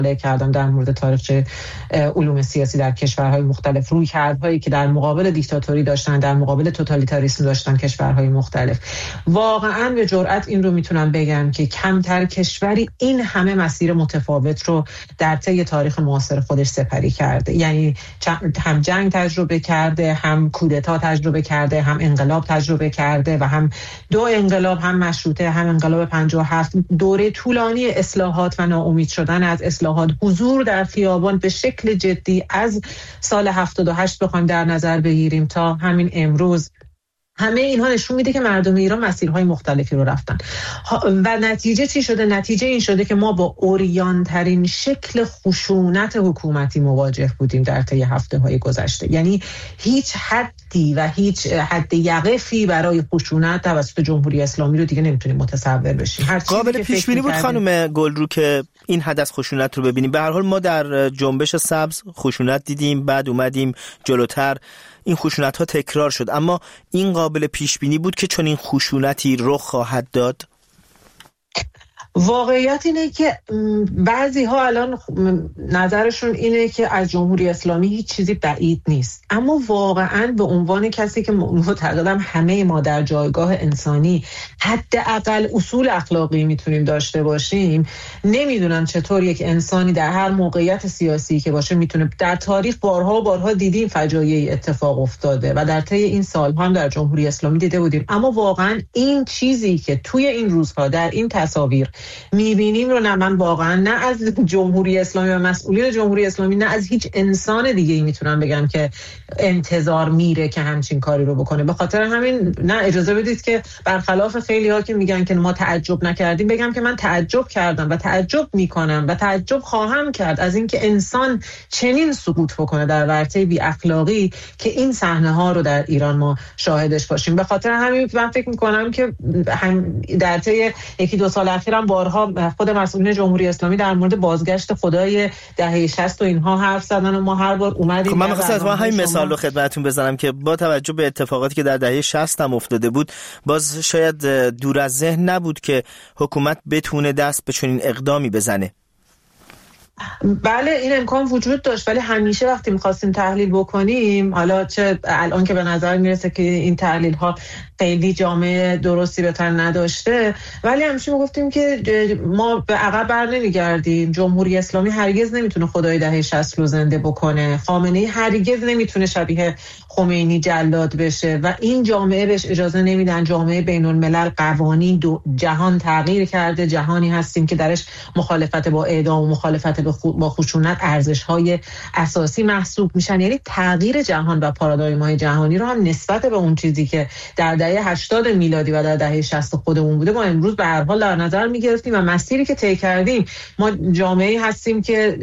کردم در مورد تاریخچه علوم سیاسی در کشورهای مختلف، رویکردهایی که در مقابل دیکتاتوری داشتن، در مقابل توتالیتاریسم داشتن کشورهای مختلف. واقعا به جرئت این رو میتونم بگم که کمتر کشوری این همه مسیر متفاوت رو در طی تاریخ معاصر خودش سپری کرده. یعنی هم جنگ تجربه کرده، هم کودتا تجربه کرده، هم انقلاب تجربه کرده و هم دو انقلاب، هم مشروطه، هم انقلاب 57. دوره طولانی اصلاحات و ناامید شدن از اصلاحات، حضور در خیابان به شکل جدی از سال 78 بخوایم در نظر بگیریم تا همین امروز، همه اینها نشون میده که مردم ایران مسیرهای مختلفی رو رفتن و نتیجه چی شده؟ نتیجه این شده که ما با عریان‌ترین شکل خشونت حکومتی مواجه بودیم در طی هفته‌های گذشته. یعنی هیچ حدی و هیچ حد یقفی برای خشونت توسط جمهوری اسلامی رو دیگه نمیتونیم متصور بشیم. قابل پیش بینی بود خانم گلرو که این حد از خشونت رو ببینیم؟ به هر حال ما در جنبش سبز خشونت دیدیم، بعد اومدیم جلوتر این خشونت ها تکرار شد، اما این قابل پیش بینی بود که چون این خشونتی رخ خواهد داد؟ واقعیت اینه که بعضی ها الان نظرشون اینه که از جمهوری اسلامی هیچ چیزی بعید نیست، اما واقعا به عنوان کسی که معتقدم همه ما در جایگاه انسانی حداقل اصول اخلاقی میتونیم داشته باشیم، نمیدونم چطور یک انسانی در هر موقعیت سیاسی که باشه میتونه. در تاریخ بارها دیدیم فجایعی اتفاق افتاده و در طی این سالها هم در جمهوری اسلامی دیده بودیم، اما واقعا این چیزی که توی این روزها در این تصاویر میبینیم رو نه من واقعا نه از جمهوری اسلامی و مسئولین جمهوری اسلامی نه از هیچ انسان دیگه‌ای میتونم بگم که انتظار میره که همچین کاری رو بکنه. به خاطر همین نه اجازه بدید که برخلاف خیلی ها که میگن که ما تعجب نکردیم، بگم که من تعجب کردم و تعجب میکنم و تعجب خواهم کرد از اینکه انسان چنین سقوط بکنه در ورطه بی اخلاقی که این صحنه ها رو در ایران ما شاهدش باشیم. به خاطر همین من فکر میکنم که در طی یکی دو سال اخیرم بارها خود مسئولین جمهوری اسلامی در مورد بازگشت خدای دهه 60 و اینها حرف زدن و ما هر بار اومدیم. من می‌خواستم همین مثال رو خدمتتون بزنم که با توجه به اتفاقاتی که در دهه 60 هم افتاده بود، باز شاید دور از ذهن نبود که حکومت بتونه دست به چنین اقدامی بزنه. بله این امکان وجود داشت، ولی همیشه وقتی می‌خواستیم تحلیل بکنیم، حالا چه الان که به نظر میرسه که این تحلیل ها خیلی جامعه درستی به تن نداشته، ولی همیشه میگفتیم که ما به عقب بر نمیگردیم. جمهوری اسلامی هرگز نمیتونه خدای دهه 60 رو زنده بکنه، خامنه‌ای هرگز نمیتونه شبیه خمینی جلاد بشه و این جامعه بهش اجازه نمیدن. جامعه بین الملل قوانین جهان تغییر کرده، جهانی هستیم که درش مخالفت با اعدام و مخالفت با خشونت ارزش‌های اساسی محسوب میشن. یعنی تغییر جهان و پارادایم‌های جهانی رو هم نسبت به اون چیزی که در دهه 80 میلادی و در دهه 60 خودمون بوده ما امروز به هر حال در نظر می‌گرفتیم و مسیری که طی کردیم. ما جامعه‌ای هستیم که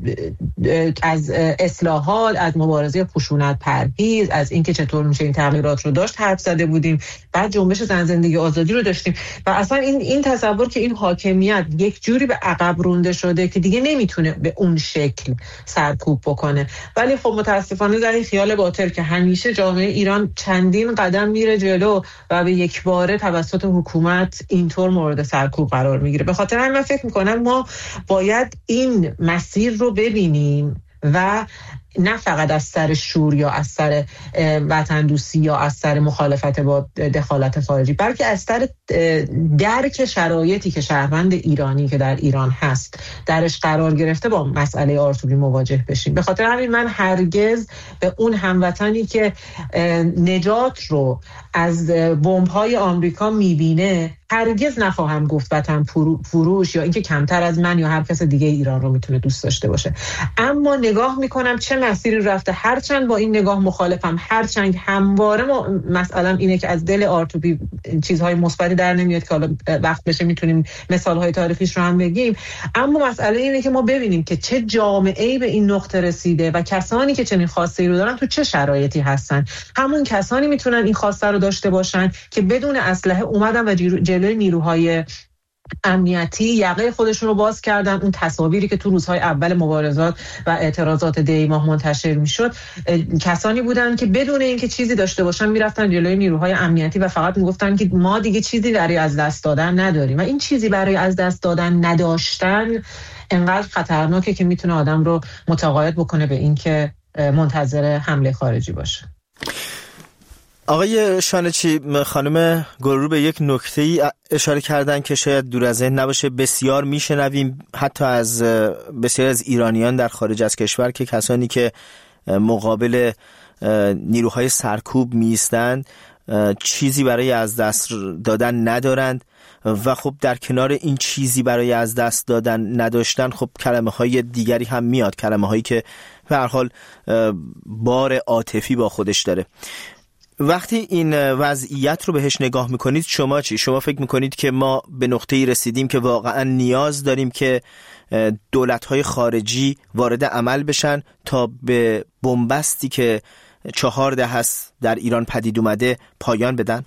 از اصلاحات، از مبارزه خشونت پرهیز، از اینکه چطور میشه این تغییرات رو داشت حرف زده بودیم. بعد جنبش زن زندگی آزادی رو داشتیم و اصلا این تصور که این حاکمیت یک جوری به عقب رونده شده که دیگه نمیتونه به اون شکل سرکوب بکنه. ولی خب متاسفانه در این خیال باطل که همیشه جامعه ایران چندین قدم میره جلو و به یک باره توسط حکومت اینطور مورد سرکوب قرار میگیره. به خاطر همین من فکر میکنم ما باید این مسیر رو ببینیم و نه فقط از سر شور یا از سر وطن دوستی یا از سر مخالفت با دخالت خارجی، بلکه از سر درک شرایطی که شهروند ایرانی که در ایران هست درش قرار گرفته با مسئله آرتوبی مواجه بشیم. به خاطر همین من هرگز به اون هموطنی که نجات رو از بمب‌های آمریکا میبینه هرگز نخواهم گفت وطن فروش یا اینکه کمتر از من یا هر کس دیگه ایران رو میتونه دوست داشته باشه. اما نگاه میکنم چه مسیری رفته، هرچند با این نگاه مخالفم، هرچند همواره مثلا اینه که از دل آرتوبی چیزهای مثبتی در نمیاد که حالا وقت بشه میتونیم مثالهای تاریخیش رو هم بگیم، اما مسئله اینه که ما ببینیم که چه جامعه‌ای به این نقطه رسیده و کسانی که چنین خواسته رو دارن تو چه شرایطی هستن. همون کسانی میتونن این خواسته رو داشته باشن که بدون اسلحه اومدن و جلوی نیروهای امنیتی یقه خودشون رو باز کردن. اون تصاویری که تو روزهای اول مبارزات و اعتراضات دی ماه منتشر میشد، کسانی بودن که بدون اینکه چیزی داشته باشن میرفتن جلوی نیروهای امنیتی و فقط میگفتن که ما دیگه چیزی برای از دست دادن نداریم. و این چیزی برای از دست دادن نداشتن انقدر خطرناکه که میتونه آدم رو متقاعد بکنه به این که منتظر حمله خارجی باشه. آقای شانچی، خانم گلرو به یک نکته‌ای اشاره کردن که شاید دور از ذهن نباشه. بسیار میشنویم حتی از بسیار از ایرانیان در خارج از کشور که کسانی که مقابل نیروهای سرکوب میستند چیزی برای از دست دادن ندارند و خب در کنار این چیزی برای از دست دادن نداشتن خب کلمه های دیگری هم میاد، کلمه هایی که به هر حال بار عاطفی با خودش داره. وقتی این وضعیت رو بهش نگاه میکنید شما چی؟ شما فکر میکنید که ما به نقطه‌ای رسیدیم که واقعا نیاز داریم که دولت‌های خارجی وارد عمل بشن تا به بنبستی که 4 دهه است در ایران پدید اومده پایان بدن؟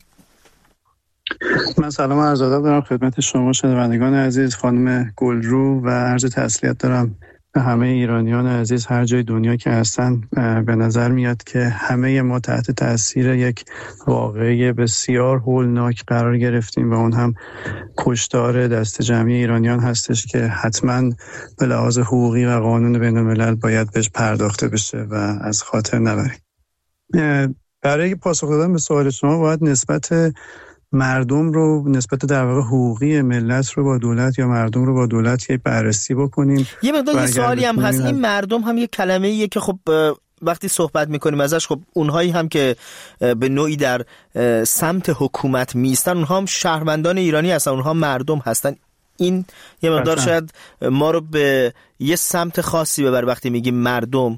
من سلام و عرض ادب دارم خدمت شما شنوندگان عزیز، خانم گلرو، و عرض تسلیت دارم به همه ایرانیان عزیز هر جای دنیا که هستن. به نظر میاد که همه ما تحت تاثیر یک واقعه بسیار هولناک قرار گرفتیم و اون هم کشتار دست جمعی ایرانیان هستش که حتما به لحاظ حقوقی و قانون بین الملل باید بهش پرداخته بشه و از خاطر نبریم. برای پاسخ دادن به سوال شما باید نسبت مردم رو، نسبت در واقع حقوقی ملت رو با دولت یا مردم رو با دولت یک بررسی بکنیم. یه مقدار یه سوالی هم هست، این مردم هم یه کلمه ایه که خب وقتی صحبت میکنیم ازش خب اونهایی هم که به نوعی در سمت حکومت میستن اونها هم شهروندان ایرانی هستن، اونها مردم هستن. این یه مقدار شاید ما رو به یه سمت خاصی ببر وقتی میگیم مردم.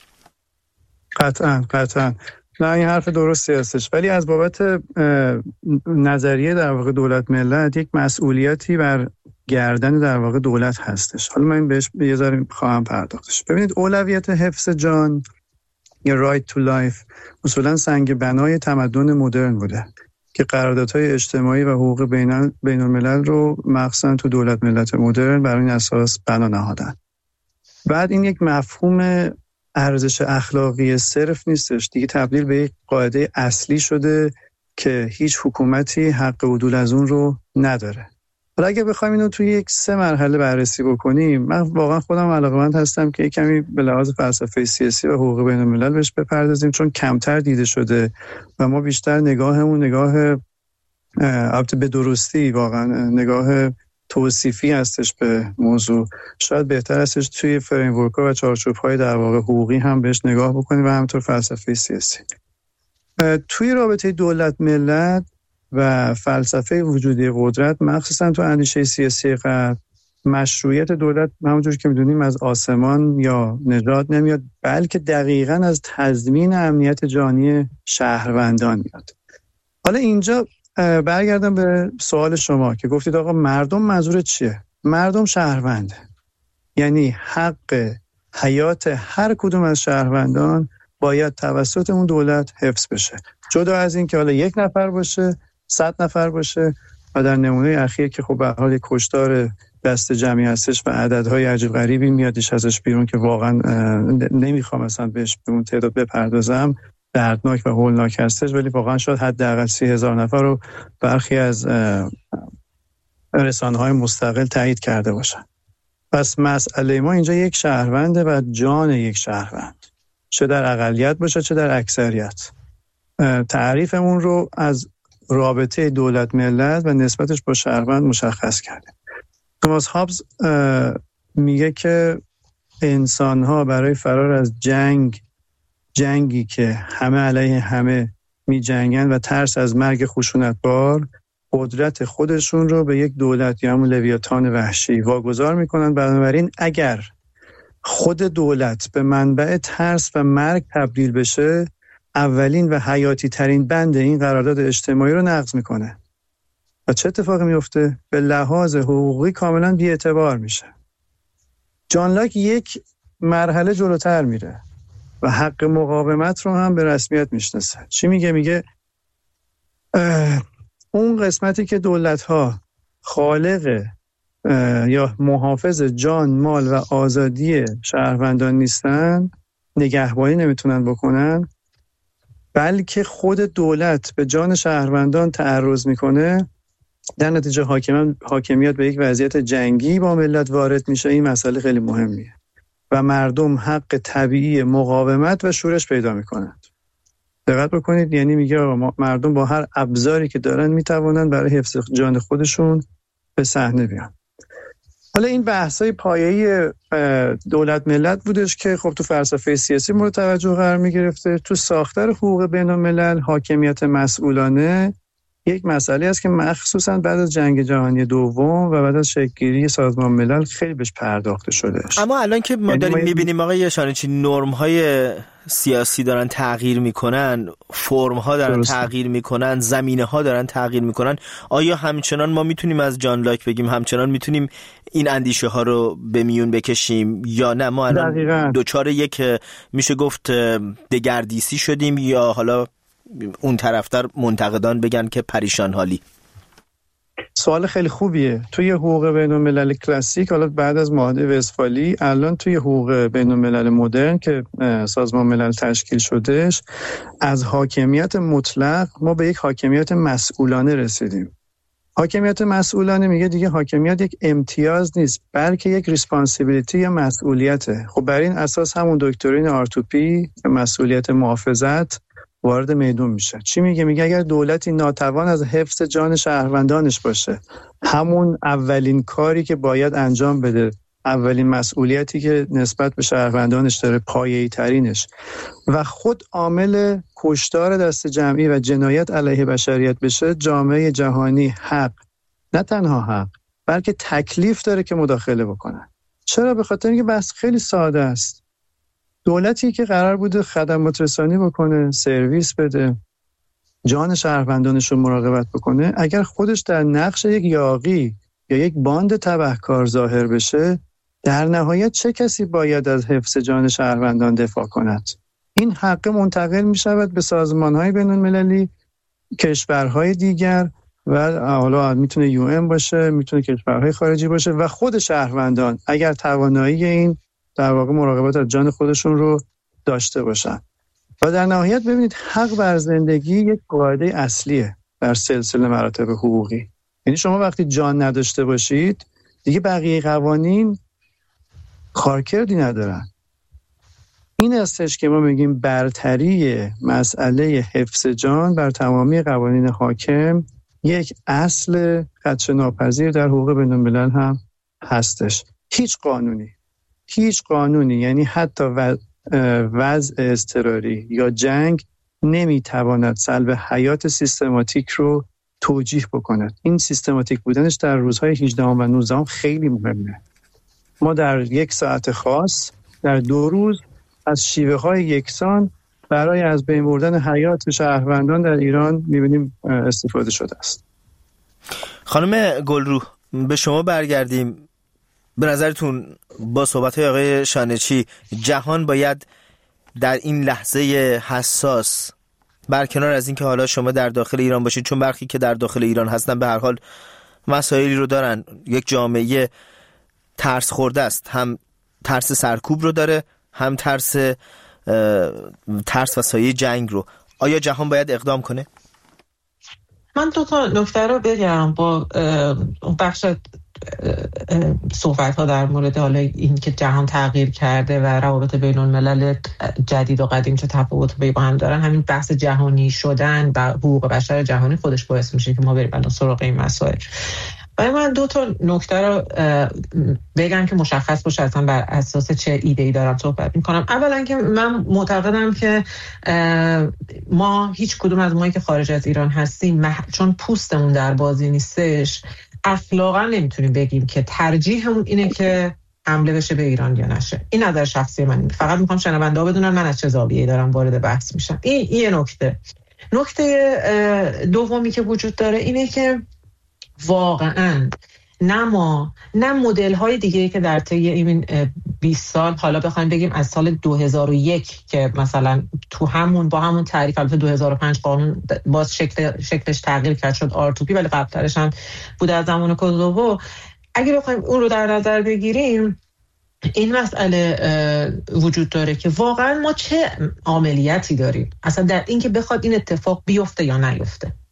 قطعاً نه، این حرف درستی هستش، ولی از بابت نظریه در واقع دولت ملت یک مسئولیتی بر گردن در واقع دولت هستش. حالا من بهش یه ذره خواهم پرداختش. ببینید اولویت حفظ جان یا right to life اصولا سنگ بنای تمدن مدرن بوده که قراردادهای اجتماعی و حقوق بین الملل رو مخصوصا تو دولت ملت مدرن بر این اساس بنا نهادن. بعد این یک مفهوم ارزش اخلاقی صرف نیستش دیگه، تبدیل به یک قاعده اصلی شده که هیچ حکومتی حق عدول از اون رو نداره. حالا اگه بخوایم اینو توی یک 3 مرحله بررسی بکنیم، من واقعا خودم علاقه‌مند هستم که کمی به لحاظ فلسفه سیاسی و حقوق بین الملل بهش بپردازیم، چون کمتر دیده شده و ما بیشتر نگاهمون نگاه البته به درستی واقعا نگاه توصیفی هستش به موضوع. شاید بهتر هستش توی فریمورک‌ها و چارچوب‌های در واقع حقوقی هم بهش نگاه بکنیم و همینطور فلسفه سیاسی. توی رابطه دولت ملت و فلسفه وجودی قدرت، مخصوصا تو اندیشه سیاسی غرب، مشروعیت دولت همونجور که می‌دونیم از آسمان یا نژاد نمیاد، بلکه دقیقاً از تضمین امنیت جانی شهروندان میاد. حالا اینجا برگردم به سوال شما که گفتید آقا مردم منظور چیه؟ مردم شهرونده، یعنی حق حیات هر کدوم از شهروندان باید توسط اون دولت حفظ بشه، جدا از این که حالا 1 نفر باشه 100 نفر باشه. و در نمونه اخیر که خب به حال یک کشتار دست جمعی هستش و عددهای عجیب غریبی میادش ازش بیرون که واقعا نمیخوام اصلا بهش به اون تعداد بپردازم، دردناک و هولناک هستش، ولی واقعا شاید حداقل 30,000 نفر رو برخی از رسانه‌های مستقل تایید کرده باشن. پس مسئله ما اینجا یک شهرونده و جان یک شهروند، چه در اقلیت باشه چه در اکثریت. تعریفمون رو از رابطه دولت ملت و نسبتش با شهروند مشخص کرده. توماس هابز میگه که انسان‌ها برای فرار از جنگی که همه علیه همه می جنگن و ترس از مرگ خشونتبار، قدرت خودشون رو به یک دولت یا همون لویاتان وحشی واگذار میکنن. بنابراین اگر خود دولت به منبع ترس و مرگ تبدیل بشه، اولین و حیاتی ترین بند این قرارداد اجتماعی رو نقض میکنه و چه اتفاقی میفته؟ به لحاظ حقوقی کاملا بی‌اعتبار میشه. جان لاک یک مرحله جلوتر میره و حق مقاومت رو هم به رسمیت میشناسه. چی میگه؟ میگه اون قسمتی که دولت‌ها خالق یا محافظ جان، مال و آزادی شهروندان نیستن، نگهبانی نمیتونن بکنن، بلکه خود دولت به جان شهروندان تعرض میکنه، در نتیجه حاکمیت به یک وضعیت جنگی با ملت وارد میشه، این مسئله خیلی مهمیه و مردم حق طبیعی مقاومت و شورش پیدا میکنند. دقت بکنید، یعنی میگه مردم با هر ابزاری که دارن میتوانند برای حفظ جان خودشون به صحنه بیان. حالا این بحث‌های پایه‌ای دولت ملت بودش که خب تو فلسفه سیاسی مورد توجه قرار می‌گرفته. تو ساختار حقوق بین‌الملل حاکمیت مسئولانه یک مسئله است که مخصوصاً بعد از جنگ جهانی دوم و بعد از شکل‌گیری سازمان ملل خیلی بهش پرداخته شده. اما الان که ما داریم می‌بینیم آقای شانچی نرم‌های سیاسی دارن تغییر میکنن، فرم‌ها دارن تغییر میکنن، زمینه‌ها دارن تغییر میکنن، آیا همچنان ما میتونیم از جان لاک بگیم همچنان میتونیم این اندیشه ها رو به میون بکشیم یا نه ما الان دوچار یک میشه گفت دگردیسی شدیم یا حالا اون طرفدار منتقدان بگن که پریشان حالی؟ سوال خیلی خوبیه. توی حقوق بین‌الملل کلاسیک، حالا بعد از معاهده وستفالی، الان توی حقوق بین‌الملل مدرن که سازمان ملل تشکیل شدهش، از حاکمیت مطلق ما به یک حاکمیت مسئولانه رسیدیم. حاکمیت مسئولانه میگه دیگه حاکمیت یک امتیاز نیست، بلکه یک ریسپانسیبیلیتی یا مسئولیته. خب بر این اساس همون دکترین آرتوپی مسئولیت محافظت وارد میدون میشه. چی میگه؟ میگه اگر دولتی ناتوان از حفظ جان شهروندانش باشه، همون اولین کاری که باید انجام بده، اولین مسئولیتی که نسبت به شهروندانش داره، پایه‌ای ترینش، و خود عامل کشتار دست جمعی و جنایت علیه بشریت بشه، جامعه جهانی حق، نه تنها حق، بلکه تکلیف داره که مداخله بکنه. چرا؟ به خاطر اینکه بحث خیلی ساده است. دولتی که قرار بوده خدمات رسانی بکنه، سرویس بده، جان شهروندانش رو مراقبت بکنه، اگر خودش در نقش یک یاغی یا یک باند تبهکار ظاهر بشه، در نهایت چه کسی باید از حفظ جان شهروندان دفاع کند؟ این حق منتقل می شود به سازمان‌های بین‌المللی، کشورهای دیگر و حالا میتونه UN باشه، میتونه کشورهای خارجی باشه و خود شهروندان اگر توانایی این در واقع مراقبت از جان خودشون رو داشته باشن. و در نهایت ببینید حق بر زندگی یک قاعده اصلیه در سلسله مراتب حقوقی. یعنی شما وقتی جان نداشته باشید دیگه بقیه قوانین کارکردی ندارن. این استش که ما میگیم برتری مسئله حفظ جان بر تمامی قوانین حاکم یک اصل خدشه‌ناپذیر در حقوق بین‌الملل هم هستش. هیچ قانونی یعنی حتی وضع اضطراری یا جنگ نمیتواند سلب حیات سیستماتیک رو توجیه بکند. این سیستماتیک بودنش در روزهای 18 و 19 خیلی مهمه. ما در یک ساعت خاص در 2 روز از شیوه‌های یکسان برای از بین بردن حیات شهروندان در ایران می‌بینیم استفاده شده است. خانم گلرو، به شما برگردیم. به نظرتون با صحبت‌های آقای شانچی جهان باید در این لحظه حساس، برکنار از این که حالا شما در داخل ایران باشید، چون برخی که در داخل ایران هستن به هر حال مسائلی رو دارن، یک جامعه ترس خورده است، هم ترس سرکوب رو داره، هم ترس و سایه جنگ رو. آیا جهان باید اقدام کنه؟ من 2 تا نکته رو بگم با بخش صحبت ها در مورد حالا این که جهان تغییر کرده و روابط بین الملل جدید و قدیم چه تفاوت با هم دارن. همین بحث جهانی شدن و حقوق بشر جهانی خودش باعث میشه که ما بریم الان سراغ این مسائل. و من 2 تا نکته رو بگم که مشخص باشه اصلا بر اساس چه ایده‌ای دارم صحبت میکنم. اولا که من معتقدم که ما هیچ کدوم از مایی که خارج از ایران هستیم چون پوستمون در بازی نیستش، اخلاقا نمیتونیم بگیم که ترجیحمون اینه که حمله بشه به ایران یا نشه. این نظر شخصی من. فقط میخوام شنونده ها بدونن من از چه زاویه‌ای دارم وارد بحث میشم. این یه نکته. نکته دومی که وجود داره اینه که واقعاً نه مدل های دیگه که در طی این 20 سال، حالا بخوایم بگیم از سال 2001 که مثلا با همون تعریف، البته 2005 قانون باز شکلش تغییر کرد شد آرتوپی، ولی قبلترش هم بود از زمان کوزوو. اگه بخوایم اون رو در نظر بگیریم، این مسئله وجود داره که واقعا ما چه عاملیتی داریم اصلا در این که بخواد این اتفاق بیفته یا نیفته.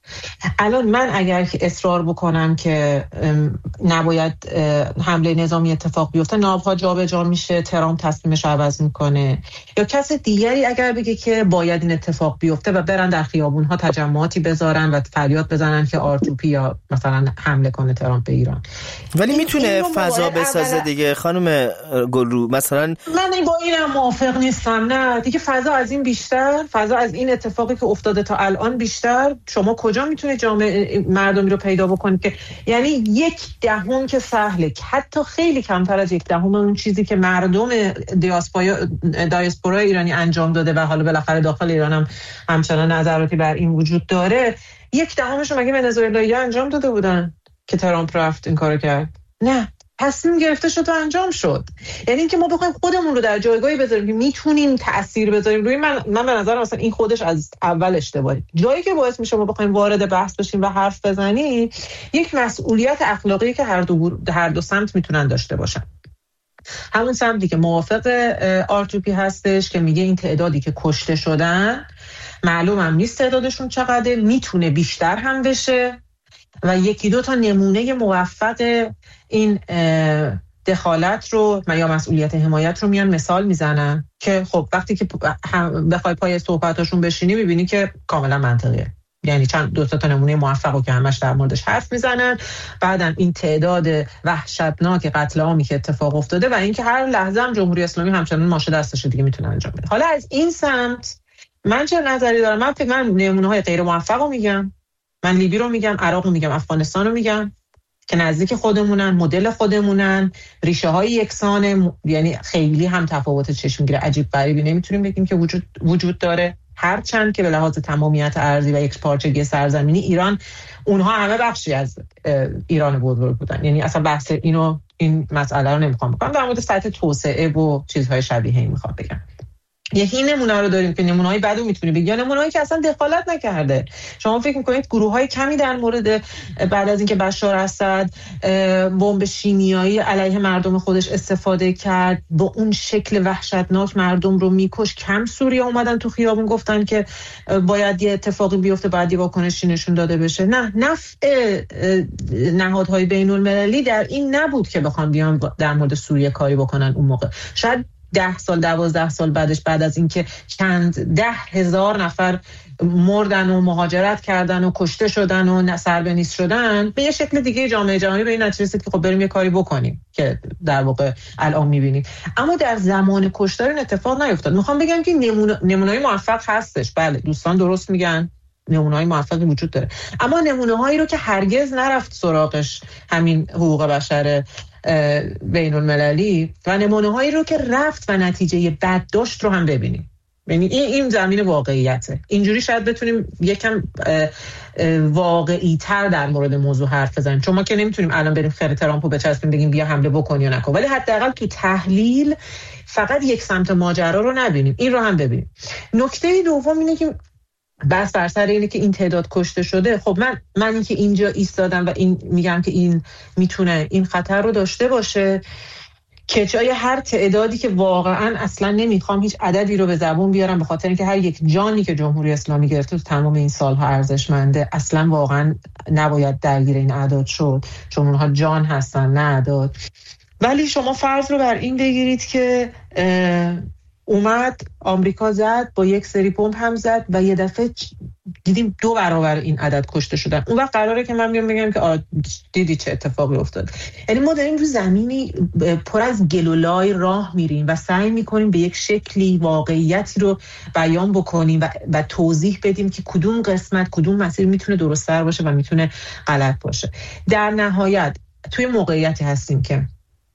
الان من اگر که اصرار بکنم که نباید حمله نظامی اتفاق بیفته، نابها جابجا میشه، ترامپ تصمیمش عوض میکنه، یا کس دیگری اگر بگه که باید این اتفاق بیفته و برن در خیابونها تجمعاتی بزارن و فریاد بزنن که آرتوپی یا مثلا حمله کنه ترامپ به ایران. ولی میتونه فضا بسازه دیگه خانم گلرو. مثلا من با اینم موافق نیستم. نه دیگه، فضا از این بیشتر، فضا از این اتفاقی که افتاده تا الان بیشتر. شما کجا میتونه جامعه مردمی رو پیدا بکنید که یعنی 1/10 که سهله، حتی خیلی کمتر از 1/10 اون چیزی که مردم دیاسپورا ایرانی انجام داده و حالا بالاخره داخل ایران هم همچنان نظراتی بر این وجود داره، 1/10 مگه ونزوئلایی‌ها انجام داده بودن که ترامپ رفت این کارو کرد؟ نه، تصمیم گرفته شد و انجام شد. یعنی اینکه ما بخوایم خودمون رو در جایگاهی بذاریم که میتونیم تأثیر بذاریم روی من به نظر مثلا این خودش از اول اشتباهه. جایی که باعث میشه ما بخوایم وارد بحث بشیم و حرف بزنیم، یک مسئولیت اخلاقی که هر دو سمت میتونن داشته باشن. همون سمتی که موافق آرتوپی هستش که میگه این تعدادی که کشته شدن معلومم نیست تعدادشون چقدره، میتونه بیشتر هم بشه و 1-2 تا نمونه موفق این دخالت رو یا مسئولیت حمایت رو میان مثال میزنن که خب وقتی که بخوای پای صحبتاشون بشینی میبینی که کاملا منطقیه. یعنی 2 تا نمونه موفقو که همش در موردش حرف میزنن، بعدن این تعداد وحشتناک قتل عامی که اتفاق افتاده و اینکه هر لحظه هم جمهوری اسلامی همچنان ماشه دستش دیگه میتونه انجام بده. حالا از این سمت من چه نظری دارم؟ من نمونه‌های غیر موفقو میگم، من لیبی رو میگم، عراق رو میگم، افغانستان رو میگم که نزدیک خودمونن، مدل خودمونن، ریشه های یکسانه، یعنی خیلی هم تفاوت چشمگیر عجیب غریبی نمیتونیم بگیم که وجود داره. هرچند که به لحاظ تمامیت ارضی و یک پارچگی سرزمینی ایران، اونها همه بخشی از ایران بزرگ بودن. یعنی اصلا بحث این مسئله رو نمیخوام بکنم، در مورد سطح توسعه و چیزهای شبیه این میخوام بگم. یکی نمونه رو داریم که نمونه‌های بعدو میتونی بگی، یا نمونه‌هایی که اصلا دخالت نکرده. شما فکر می‌کنید گروه‌های کمی در مورد بعد از اینکه بشار اسد بمب شیمیایی علیه مردم خودش استفاده کرد، با اون شکل وحشتناک مردم رو میکش، کم سوریه اومدن تو خیابون گفتن که باید یه اتفاقی بیفته، باید یه واکنشی نشون داده بشه؟ نه، نفع نهادهای بین‌المللی در این نبود که بخوام بیان در مورد سوریه کاری بکنن اون موقع. شاید 10 سال 12 سال بعدش، بعد از اینکه چند 10,000 نفر مردن و مهاجرت کردن و کشته شدن و سربنیست شدن، به یه شکل دیگه جامعه جهانی به این نتیجه رسید که خب بریم یه کاری بکنیم که در واقع الان می‌بینیم. اما در زمان کشتار این اتفاق نیفتاد. میخوام بگم که نمونه‌های موفق هستش، بله دوستان درست میگن، نمونه‌های موفقی وجود داره، اما نمونه‌هایی رو که هرگز نرفت سراغش همین حقوق بشر بین المللی و نمونه‌هایی رو که رفت و نتیجه بد داشت رو هم ببینیم. یعنی این زمین واقعیته. اینجوری شاید بتونیم یکم واقعی‌تر در مورد موضوع حرف بزنیم، چون ما که نمیتونیم الان بریم خیر ترامپو بچسبیم بگیم بیا حمله بکن یا نکن، ولی حداقل تو تحلیل فقط یک سمت ماجرا رو نبینیم، این رو هم ببینیم. نکته دوم اینه که بس بر سر اینه که این تعداد کشته شده. خب من این که اینجا ایستادم و این میگم که این میتونه این خطر رو داشته باشه که جای هر تعدادی که واقعا اصلا نمیخوام هیچ عددی رو به زبون بیارم، به خاطر اینکه هر یک جانی که جمهوری اسلامی گرفته تو تمام این سالها ارزشمنده، اصلا واقعا نباید درگیر این اعداد شد، چون اونها جان هستن نه اعداد. ولی شما فرض رو بر این بگیرید که اومد آمریکا زد، با یک سری پمپ هم زد و یه دفعه دیدیم 2 برابر این عدد کشته شدن. اون وقت قراره که من بیام بگم که دیدی چه اتفاقی افتاد. یعنی ما داریم رو زمینی پر از گلولای راه میریم و سعی میکنیم به یک شکلی واقعیتی رو بیان بکنیم و توضیح بدیم که کدوم قسمت کدوم مسیر میتونه درست‌تر باشه و میتونه غلط باشه. در نهایت توی موقعیتی هستیم که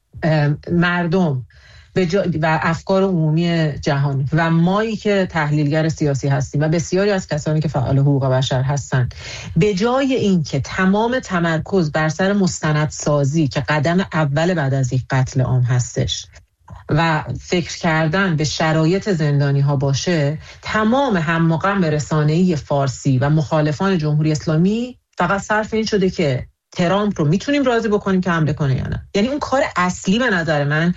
مردم و افکار عمومی جهانی و مایی که تحلیلگر سیاسی هستیم و بسیاری از کسانی که فعال حقوق بشر هستن، به جای این که تمام تمرکز بر سر مستندسازی که قدم اول بعد از یک قتل عام هستش و فکر کردن به شرایط زندانی ها باشه، تمام هم‌وغم رسانه‌ای فارسی و مخالفان جمهوری اسلامی فقط صرف این شده که ترامپ رو میتونیم راضی بکنیم که حمله کنه یا نه. یعنی اون کار اصلی به نظر من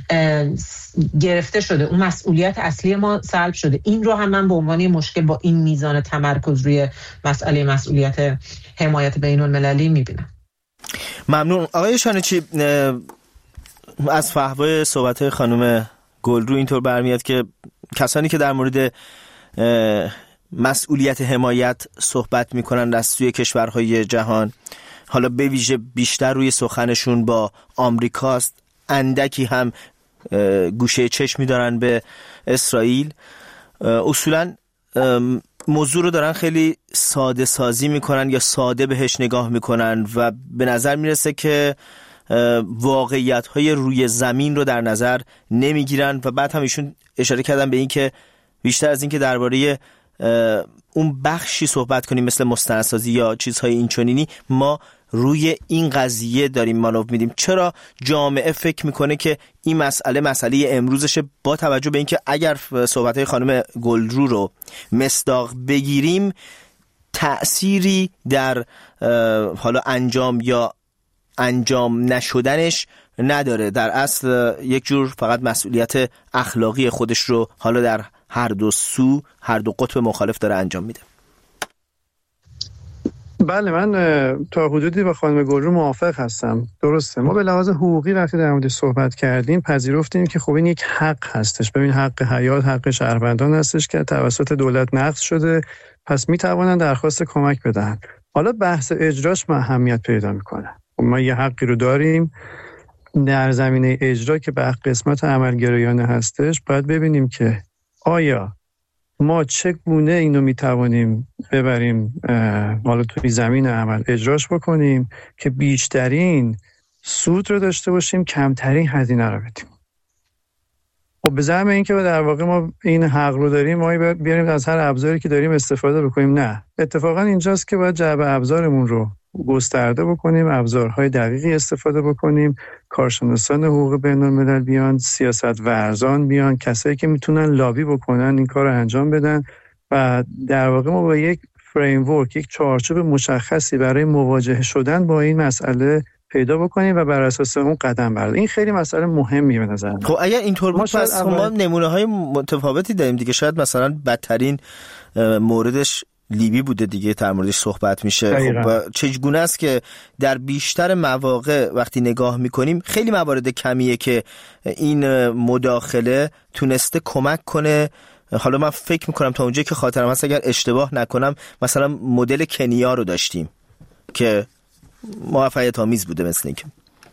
گرفته شده، اون مسئولیت اصلی ما سلب شده. این رو هم من به عنوان مشکل با این میزان تمرکز روی مسئولیت حمایت بین المللی میبینم. ممنون. آقای شانچی، از فحوای صحبت‌های خانم گلرو اینطور برمیاد که کسانی که در مورد مسئولیت حمایت صحبت میکنن از سوی کشورهای جهان، حالا به ویژه بیشتر روی سخنشون با آمریکاست، اندکی هم گوشه چشمی دارن به اسرائیل، اصولاً موضوع رو دارن خیلی ساده سازی میکنن یا ساده بهش نگاه میکنن و به نظر میرسه که واقعیت‌های روی زمین رو در نظر نمیگیرن. و بعد هم ایشون اشاره کردن به این که بیشتر از این که درباره اون بخشی صحبت کنیم مثل مستندسازی یا چیزهای اینچنینی، ما روی این قضیه داریم مانور میدیم. چرا جامعه فکر میکنه که این مسئله امروزشه، با توجه به اینکه اگر صحبتهای خانم گلرو رو مصداق بگیریم تأثیری در حالا انجام یا انجام نشدنش نداره، در اصل یک جور فقط مسئولیت اخلاقی خودش رو حالا در هر دو قطب مخالف داره انجام میده. بله، من تا حدودی با خانم گلرو موافق هستم. درسته، ما به لحاظ حقوقی وقتی در موردش صحبت کردیم پذیرفتیم که خب این یک حق هستش. ببین، حق حیات حق شهروندان هستش که توسط دولت نقض شده، پس میتوانن درخواست کمک بدن. حالا بحث اجراش اهمیت پیدا میکنه. ما یه حقی رو داریم در زمینه اجرا که به قسمت عملگرایانه هستش، باید ببینیم که آیا ما چگونه اینو میتوانیم ببریم حالا توی زمین عمل اجراش بکنیم که بیشترین سود رو داشته باشیم، کمترین هزینه رو بدیم. خب به زعم این که در واقع ما این حق رو داریم، ما بیاریم از هر ابزاری که داریم استفاده بکنیم. نه، اتفاقا اینجاست که باید جعبه ابزارمون رو گسترده بکنیم، ابزارهای دقیقی استفاده بکنیم، کارشناسان حقوق بین الملل بیان، سیاست ورزان بیان، کسایی که میتونن لابی بکنن این کار رو انجام بدن و در واقع ما با یک فریم ورک، یک چارچوب مشخصی برای مواجهه شدن با این مسئله پیدا بکنیم و بر اساس اون قدم برداریم. این خیلی مسئله مهمیه به نظر من. خب اگر اینطور بود پس ما نمونه‌های متفاوتی داریم دیگه. شاید مثلا بدترین موردش لیبی بوده دیگه، در موردش صحبت میشه. خب چگونه است که در بیشتر مواقع وقتی نگاه میکنیم خیلی موارد کمیه که این مداخله تونسته کمک کنه. حالا من فکر میکنم تا اونجایی که خاطرم هست اگر اشتباه نکنم مثلا مدل کنیا رو داشتیم که موفقیت آمیز بوده. مثل اینکه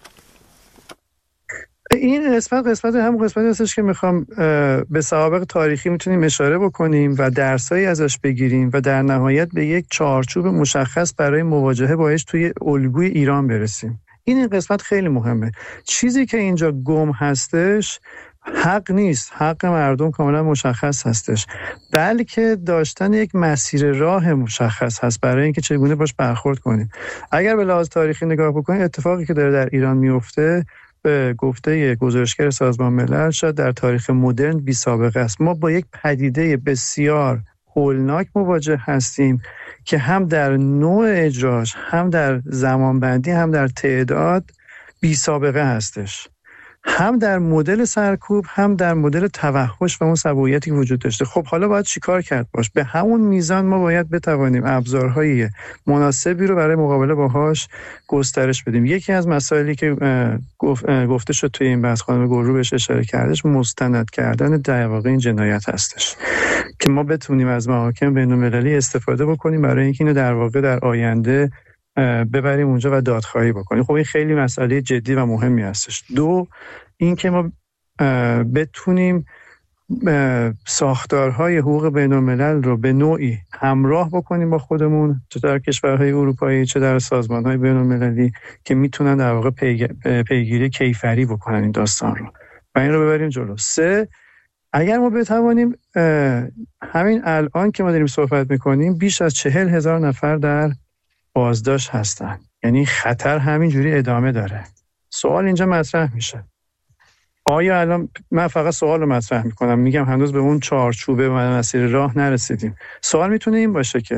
این قسمت هم قسمتی هستش که میخوام به سوابق تاریخی میتونیم اشاره بکنیم و درسایی ازش بگیریم و در نهایت به یک چارچوب مشخص برای مواجهه باهاش توی الگوی ایران برسیم. این قسمت خیلی مهمه. چیزی که اینجا گم هستش حق نیست، حق مردم کاملا مشخص هستش، بلکه داشتن یک مسیر راه مشخص هست برای اینکه چگونه باش برخورد کنیم. اگر به لحاظ تاریخی نگاه بکنیم، اتفاقی که داره در ایران میفته به گفته گزارشگر سازمان ملل شاید در تاریخ مدرن بی سابقه است. ما با یک پدیده بسیار هولناک مواجه هستیم که هم در نوع اجراش، هم در زمانبندی، هم در تعداد بی سابقه هستش، هم در مدل سرکوب، هم در مدل توحش و اون سبویتی که وجود داشته. خب حالا باید چیکار کرد باش؟ به همون میزان ما باید بتوانیم ابزارهای مناسبی رو برای مقابله باهاش گسترش بدیم. یکی از مسائلی که گفته شد توی این بحث، خانم گلرو بهش اشاره کردش، مستند کردن در واقع این جنایت هستش که ما بتونیم از محاکم بین‌المللی استفاده بکنیم برای اینکه اینو در واقع در آینده ببریم اونجا و دادخواهی بکنیم. خب این خیلی مسئله جدی و مهمی هستش. دو، این که ما بتونیم ساختارهای حقوق بین الملل رو به نوعی همراه بکنیم با خودمون، چه در کشورهای اروپایی چه در سازمانهای بین المللی که میتونن در واقع پیگیری کیفری بکنن این داستان رو و این رو ببریم جلو. سه، اگر ما بتوانیم، همین الان که ما داریم صحبت میکنیم بیش از 40,000 نفر در بازداشت هستن، یعنی خطر همینجوری ادامه داره. سوال اینجا مطرح میشه، آیا الان من فقط سوال رو مطرح میکنم، میگم هنوز به اون چارچوبه و مسیر راه نرسیدیم. سوال میتونه این باشه که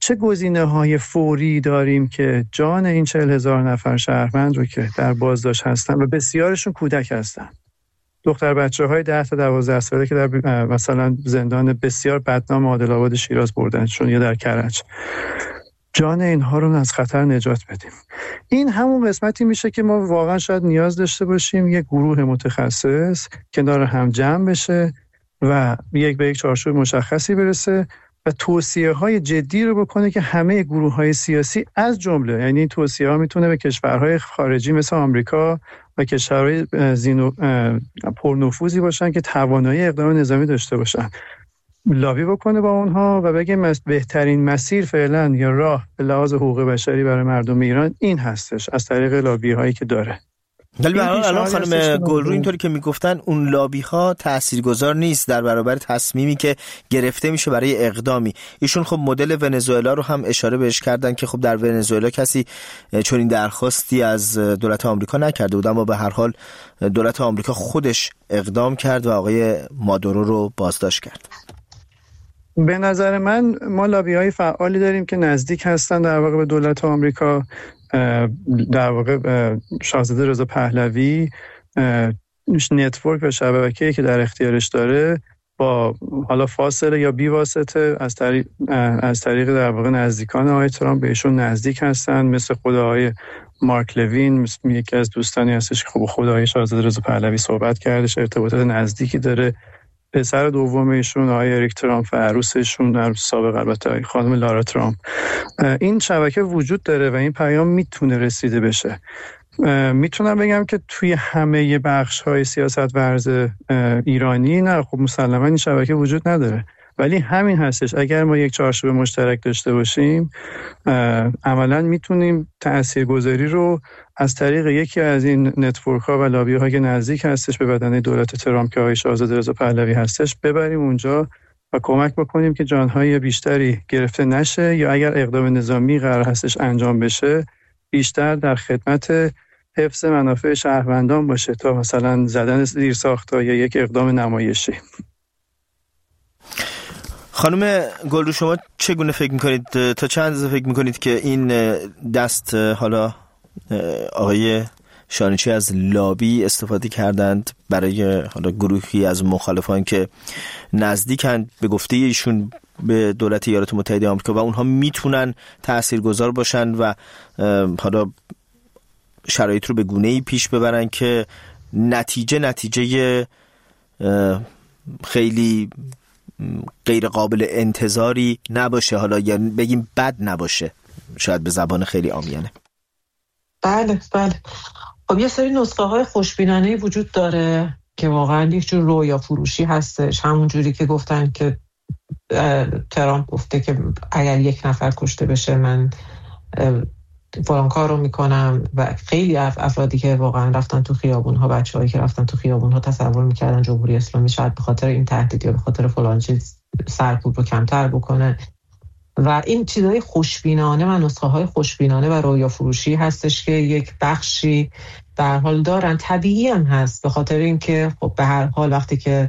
چه گزینه‌های فوری داریم که جان این 40,000 نفر شهروند رو که در بازداشت هستن و بسیارشون کودک هستن، دختر بچه‌های 10 تا 12 ساله که در مثلا زندان بسیار بدنام عادل آباد شیراز بردنشون یا در کرج، جان اینها رو از خطر نجات بدیم. این همون قسمتی میشه که ما واقعا شاید نیاز داشته باشیم یک گروه متخصص کنار هم جمع بشه و به یک چارچوب مشخصی برسه و توصیه‌های جدی رو بکنه که همه گروه‌های سیاسی از جمله، یعنی این توصیه‌ها میتونه به کشورهای خارجی مثل آمریکا و کشورهای پرنفوذی باشن که توانایی اقدام نظامی داشته باشن، لابی بکنه با اونها و بگه بهترین مسیر فعلا یا راه به لحاظ حقوق بشری برای مردم ایران این هستش از طریق لابی هایی که داره. ولی الان خانم گلرو اینطوری که میگفتن اون لابی ها تاثیرگذار نیست در برابر تصمیمی که گرفته میشه برای اقدامی. ایشون خب مدل ونزوئلا رو هم اشاره بهش کردن که خب در ونزوئلا کسی چون این درخواستی از دولت آمریکا نکرده بود، اما به هر حال دولت آمریکا خودش اقدام کرد و آقای مادورو رو بازداشت کرد. به نظر من ما لابی‌های فعالی داریم که نزدیک هستن در واقع به دولت آمریکا. در واقع شاهزاده رضا پهلوی نتورک و شبکه‌ای که در اختیارش داره با حالا فاصله یا بی واسطه از طریق در واقع نزدیکان آقای ترامپ بهشون نزدیک هستن، مثل خود آقای مارک لوین، یکی از دوستانی هستش که خب خود آقای شاهزاده رضا پهلوی صحبت کردش، ارتباطات نزدیکی داره. پسر دومشون آقای اریک ترامپ و عروسشون در سابق البته خانم لارا ترامپ، این شبکه وجود داره و این پیام میتونه رسیده بشه. میتونم بگم که توی همه بخش‌های سیاست ورز ایرانی نه، خب مسلماً این شبکه وجود نداره، ولی همین هستش اگر ما یک چارچوب مشترک داشته باشیم عملاً میتونیم تاثیرگذاری رو از طریق یکی از این نتورک‌ها و لابی‌ها که نزدیک هستش به بدنه دولت ترامپ که آقای شاهزاده رضا پهلوی هستش ببریم اونجا و کمک بکنیم که جان‌های بیشتری گرفته نشه، یا اگر اقدام نظامی قرار هستش انجام بشه بیشتر در خدمت حفظ منافع شهروندان باشه تا مثلا زدن زیرساخت‌ها یا یک اقدام نمایشی. خانم گلرو شما چگونه فکر میکنید، تا چند اندازه فکر میکنید که این دست حالا آقای شانچی از لابی استفاده کردند برای حالا گروهی از مخالفان که نزدیکند به گفته ایشون به دولت ایالات متحده آمریکا و اونها میتونن تاثیرگذار باشن و حالا شرایط رو به گونه‌ای پیش ببرن که نتیجه خیلی غیر قابل انتظاری نباشه، حالا یا بگیم بد نباشه، شاید به زبان خیلی عامیانه. بله. خب یه سری نسخه های خوشبینانه وجود داره که واقعا یک جور رویا فروشی هستش، همون جوری که گفتن که ترامپ گفته که اگر یک نفر کشته بشه من فلان کار رو میکنم و خیلی افرادی که واقعا رفتن تو خیابون‌ها، بچه‌هایی که رفتن تو خیابون‌ها تصور میکردن جمهوری اسلامی شاید به خاطر این تهدید یا به خاطر فلان چیز سرکوب رو کمتر بکنه و این چیزهای خوشبینانه و نسخه‌های خوشبینانه و رویا فروشی هستش که یک بخشی به هر حال دارن. طبیعی هم هست به خاطر اینکه خب به هر حال وقتی که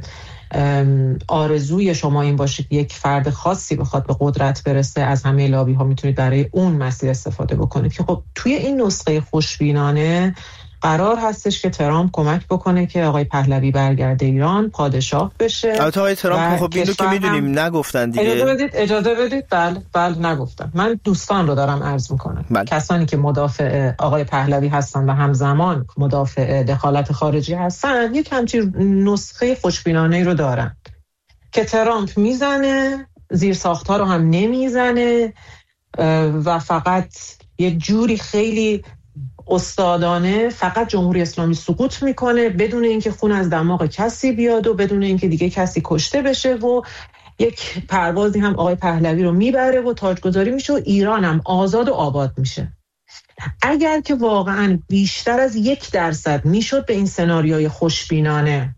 آرزوی شما این باشه که یک فرد خاصی بخواد به قدرت برسه، از همه لابی ها میتونید برای اون مسیر استفاده بکنید که خب توی این نسخه خوشبینانه قرار هستش که ترامپ کمک بکنه که آقای پهلوی برگرده ایران، پادشاه بشه. البته آقای ترامپ خب اینو که میدونیم نگفتن دیگه. اجازه بدید. بله نگفتن. من دوستان رو دارم عرض میکنم. کسانی که مدافع آقای پهلوی هستن و همزمان مدافع دخالت خارجی هستن یک همچین نسخه خوشبینانه رو دارن که ترامپ میزنه، زیرساخت‌ها رو هم نمیزنه و فقط یه جوری خیلی استادانه فقط جمهوری اسلامی سقوط میکنه بدون اینکه خون از دماغ کسی بیاد و بدون اینکه دیگه کسی کشته بشه و یک پروازی هم آقای پهلوی رو میبره و تاجگذاری میشه و ایران هم آزاد و آباد میشه. اگر که واقعا بیشتر از 1% میشد به این سناریوی خوشبینانه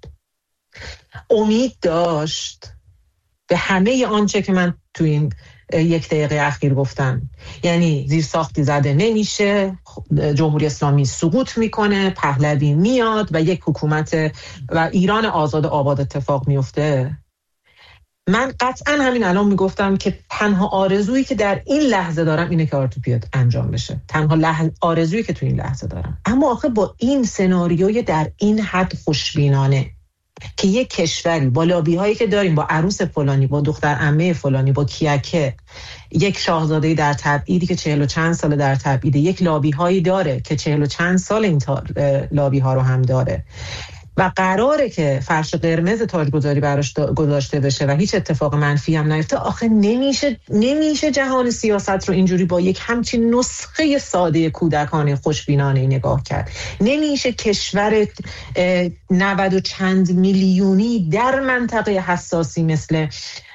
امید داشت به همه آنچه که من تو این 1 دقیقه اخیر گفتم، یعنی زیرساختی زده نمیشه، جمهوری اسلامی سقوط میکنه، پهلوی میاد و یک حکومت و ایران آزاد و آباد اتفاق میفته، من قطعا همین الان میگفتم که تنها آرزویی که در این لحظه دارم اینه که آرتوپی انجام بشه، تنها آرزویی که تو این لحظه دارم. اما آخه با این سناریوی در این حد خوشبینانه که یک کشوری با لابی هایی که داریم، با عروس فلانی، با دختر عمه فلانی، با کیکه، یک شاهزاده‌ای در تبعیدی که 40 و چند سال در تبعیده، یک لابی هایی داره که 40 و چند سال این لابی ها رو هم داره و قراره که فرش قرمز تاجگذاری براش گذاشته بشه و هیچ اتفاق منفی هم نیفته. آخه نمیشه جهان سیاست رو اینجوری با یک همچین نسخه ساده کودکانه خوشبینانه نگاه کرد. نمیشه کشور 90 و چند میلیونی در منطقه حساسی مثل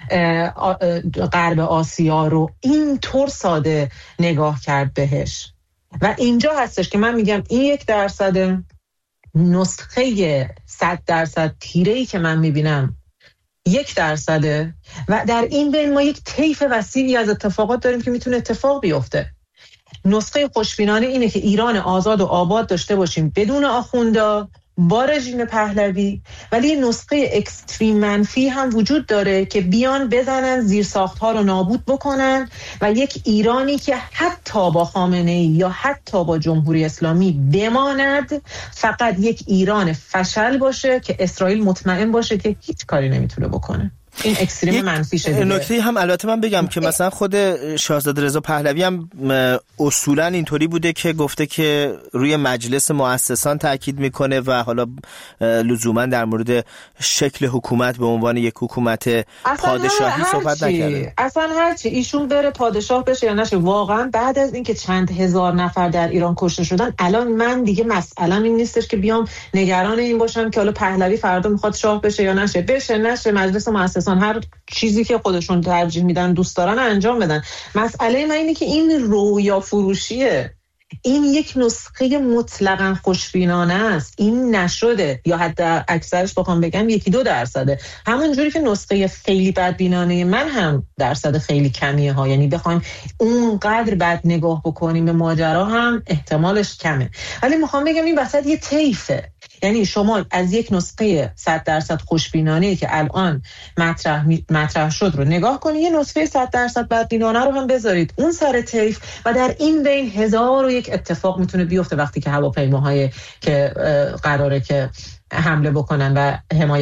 غرب آسیا رو اینطور ساده نگاه کرد بهش. و اینجا هستش که من میگم این 1% نسخه 100% تیره‌ای که من میبینم 1% و در این بین ما یک طیف وسیعی از اتفاقات داریم که میتونه اتفاق بیفته. نسخه خوشبینانه اینه که ایران آزاد و آباد داشته باشیم بدون آخوندا، با رژیم پهلوی، ولی یه نسخه اکستریم منفی هم وجود داره که بیان بزنن زیرساخت‌ها رو نابود بکنن و یک ایرانی که حتی با خامنه‌ای یا حتی با جمهوری اسلامی بماند فقط یک ایران فشل باشه که اسرائیل مطمئن باشه که هیچ کاری نمیتونه بکنه. این اکستریم منفی شده. نکته هم البته من بگم که مثلا خود شاهزاده رضا پهلوی هم اصولا اینطوری بوده که گفته که روی مجلس مؤسسان تاکید میکنه و حالا لزوما در مورد شکل حکومت به عنوان یک حکومت پادشاهی صحبت نکرده. اصلا هرچی ایشون بره پادشاه بشه یا نشه، واقعا بعد از اینکه چند هزار نفر در ایران کشته شدن، الان من دیگه مسئله‌م این نیستش که بیام نگران این باشم که حالا پهلوی فردا میخواد شاه بشه یا نشه. نشه مجلس مؤسسان هر چیزی که خودشون ترجیح میدن دوست دارن انجام بدن. مسئله من اینه که این رویا فروشیه. این یک نسخه مطلقاً خوشبینانه است. این نشده، یا حتی اکثرش بخوام بگم 1-2%. همون جوری که نسخه خیلی بدبینانه من هم درصد خیلی کمیه ها، یعنی بخوایم اونقدر بد نگاه بکنیم به ماجرا هم احتمالش کمه. ولی میخوام بگم این وسط یه طیفه، یعنی شما از یک نسخه 100% خوشبینانه که الان مطرح شد رو نگاه کنید، یه نسخه 100% بدبینانه رو هم بذارید اون سر طیف و در این بین 1001 اتفاق میتونه بیفته وقتی که هواپیماهای که قراره که حمله بکنن و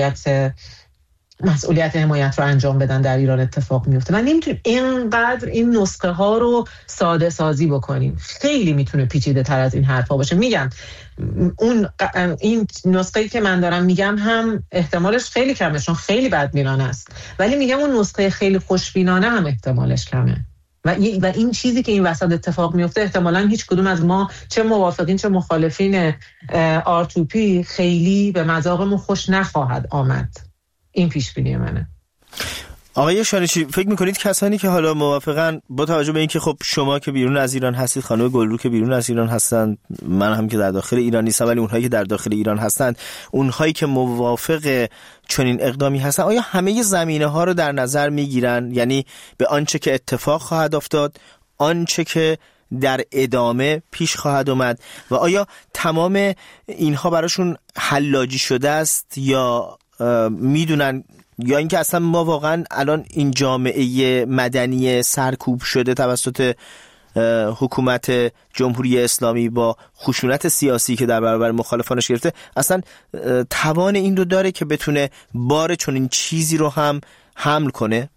مسئولیت حمایت رو انجام بدن در ایران اتفاق میفته. من نمیتونیم اینقدر این نسخه ها رو ساده سازی بکنیم. خیلی میتونه پیچیده تر از این حرفا باشه. میگم این نسخه‌ای که من دارم میگم هم احتمالش خیلی کمه چون خیلی بدبینانه است، ولی میگم اون نسخه خیلی خوشبینانه هم احتمالش کمه و این چیزی که این وسط اتفاق میفته احتمالاً هیچ کدوم از ما چه موافقین چه مخالفین آرتوپی خیلی به مذاقمون خوش نخواهد آمد. این پیش بینی منه. آقای شانشی، فکر میکنید کسانی که حالا موافقن، با توجه به اینکه خب شما که بیرون از ایران هستید، خانم گلرو که بیرون از ایران هستند، من هم که در داخل ایران نیستم، ولی اونهایی که در داخل ایران هستند، اونهایی که موافق چنین اقدامی هستن، آیا همه زمینه ها رو در نظر میگیرن؟ یعنی به آنچه که اتفاق خواهد افتاد، آنچه که در ادامه پیش خواهد اومد، و آیا تمام اینها براشون حلاجی شده است یا میدونن، یا اینکه اصلا ما واقعا الان این جامعه مدنی سرکوب شده توسط حکومت جمهوری اسلامی با خشونت سیاسی که در برابر مخالفانش گرفته اصلا توان این رو داره که بتونه بار چنین چیزی رو هم حمل کنه؟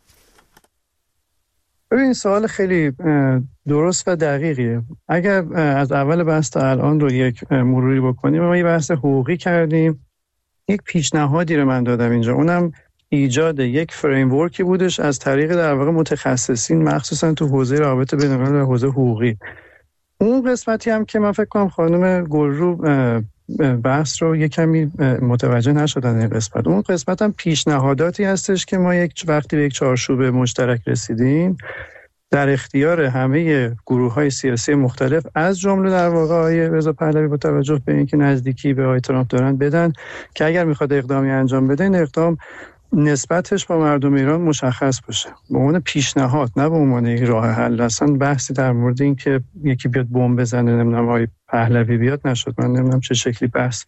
این سوال خیلی درست و دقیقیه. اگر از اول بحث تا الان رو یک مروری بکنیم، ما یه بحث حقوقی کردیم، یک پیشنهادی رو من دادم اینجا، اونم ایجاد یک فریمورکی بودش از طریق در واقع متخصصین مخصوصا تو حوزه روابط بین‌الملل و حوزه حقوقی. اون قسمتی هم که من فکر کنم خانم گلرو بحث رو یک کمی متوجه نشدن این قسمت. اون قسمت هم پیشنهاداتی هستش که ما یک وقتی به یک چارچوب مشترک رسیدیم در اختیار همه گروه‌های سیاسی مختلف از جمله در واقع آقای رضا پهلوی با توجه به اینکه نزدیکی به آقای ترامپ دارن بدن که اگر میخواد اقدامی انجام بده، این اقدام نسبتش با مردم ایران مشخص باشه، به عنوان پیشنهاد نه به عنوان یک راه حل. اصلا بحثی در مورد این که یکی بیاد بمب بزنه نمیدونم آقای پهلوی بیاد نشد. من نمیدونم چه شکلی بحث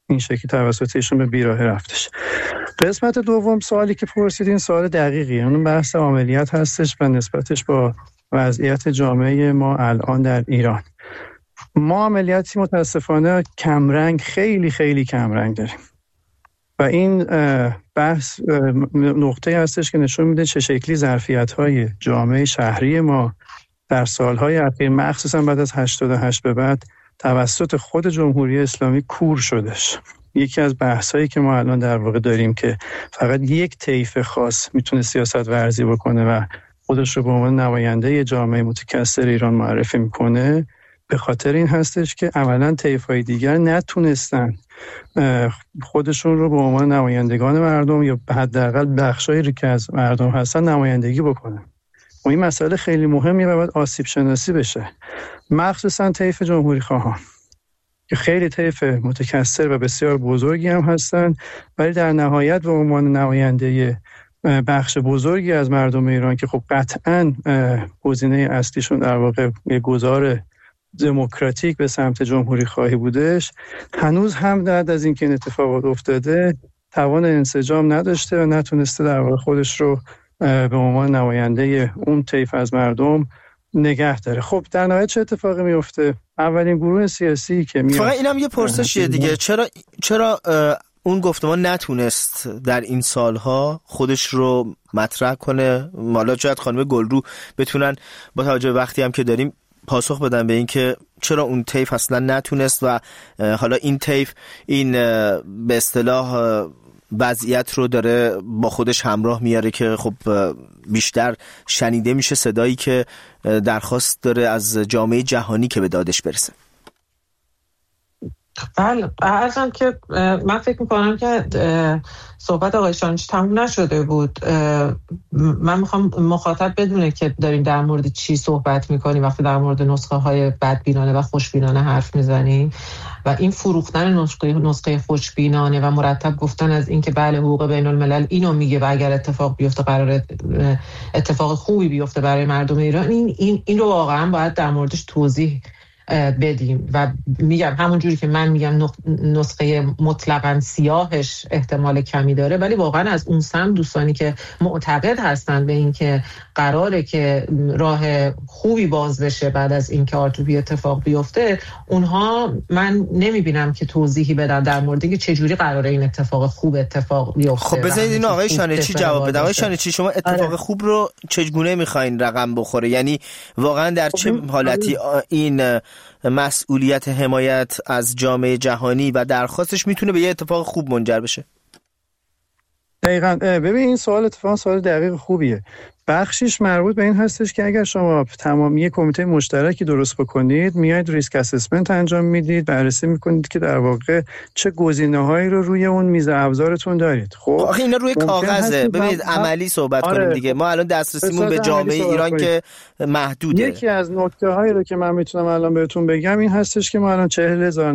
این شکلی توسط ایشون به بیراهه رفتش. قسمت دوم سوالی که پرسیدین سوال دقیقیه، اون بحث عاملیت هستش و نسبتش با وضعیت جامعه ما الان در ایران. ما عملیاتی متاسفانه کمرنگ، خیلی خیلی کمرنگ داریم و این بحث نقطه هستش که نشون میده چه شکلی ظرفیت‌های جامعه شهری ما در سالهای اخیر مخصوصا بعد از 88 به بعد توسط خود جمهوری اسلامی کور شدش. یکی از بحثایی که ما الان در واقع داریم که فقط یک طیف خاص میتونه سیاست ورزی بکنه و خودش رو به عنوان نماینده جامعه متکثر ایران معرفی میکنه، به خاطر این هستش که اولا طیف‌های دیگر نتونستن خودشون رو به عنوان نمایندگان مردم یا حداقل بخشایی که از مردم هستن نمایندگی بکنن. و این مسئله خیلی مهمیه و باید آسیب شناسی بشه، مخصوصا طیف جمهوری خواهان که خیلی طیف متکثر و بسیار بزرگی هم هستن، ولی در نهایت به عنوان نماینده بخش بزرگی از مردم ایران که خب قطعاً گزینه اصلیشون در واقع یک گذار دموکراتیک به سمت جمهوری خواهی بودش، هنوز هم بعد از اینکه این اتفاقات افتاده توان انسجام نداشته و نتونسته در واقع خودش رو به عنوان نماینده اون طیف از مردم نگه داره. خب در نهایت چه اتفاقی میفته؟ اولین گروه سیاسی که فقط اینم یه پرسشیه دیگه، چرا اون گفتمان نتونست در این سالها خودش رو مطرح کنه؟ حالا شاید خانم گلرو بتونن با توجه به وقتی هم که داریم پاسخ بدن به این که چرا اون طیف اصلا نتونست و حالا این طیف این به اصطلاح وضعیت رو داره با خودش همراه میاره که خب بیشتر شنیده میشه صدایی که درخواست داره از جامعه جهانی که به دادش برسه. بله، ارزم که من فکر میکنم که صحبت آقای شانچی تموم نشده بود. من میخوام مخاطب بدونه که داریم در مورد چی صحبت میکنیم وقتی در مورد نسخه های بدبینانه و خوشبینانه حرف میزنیم و این فروختن نسخه خوشبینانه و مرتب گفتن از این که بله حقوق بین الملل اینو میگه و اگر اتفاق بیفته قرار اتفاق خوبی بیفته برای مردم ایران، این رو واقعا باید در موردش توضیح بدیم و میگم همون جوری که من میگم نسخه مطلقاً سیاهش احتمال کمی داره، ولی واقعا از اون سمت دوستانی که معتقد هستن به این که قراره که راه خوبی باز بشه بعد از این که آرتوبی اتفاق بیفته، اونها من نمیبینم که توضیحی بدن در مورد اینکه چجوری قراره این اتفاق خوب اتفاق بیفته. خب بذارید این آقای شانچی جواب بده. آقای شانچی شما اتفاق خوب رو چگونه میخواین رقم بخوره؟ یعنی واقعا در چه حالتی این مسئولیت حمایت از جامعه جهانی و درخواستش میتونه به یه اتفاق خوب منجر بشه؟ دقیقاً. ببین این سوال اتفاقا سوال دقیق خوبیه. بخشش مربوط به این هستش که اگر شما تمامی کمیته مشترکی درست بکنید، میاید ریسک اسسمنت انجام میدید، بررسی میکنید که در واقع چه گزینه‌هایی رو روی اون میز افزارتون دارید. خب آخه اینا روی کاغذه، ببینید عملی صحبت کنیم دیگه. ما الان دسترسیمون به جامعه ایران که محدوده. یکی از نکته‌هایی رو که من میتونم الان بهتون بگم این هستش که ما الان 40,000